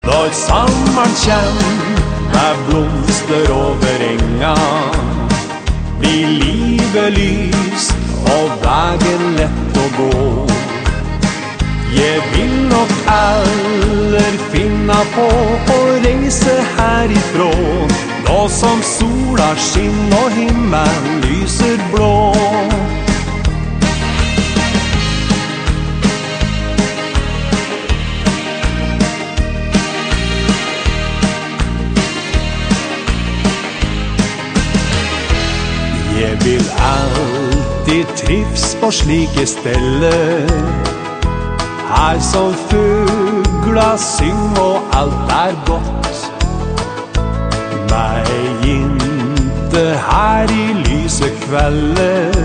Når sommeren kjem med blomster over enga, blir livet lyst og dagen lett å gå. Jeg vil nok aller finna på å reise herifrå, nå som sola skinn og himmelen lyser blå. Jeg vil alltid trivs på slike steder, her som fugla syng og alt er godt. Med ei jente her i lyse kvelder,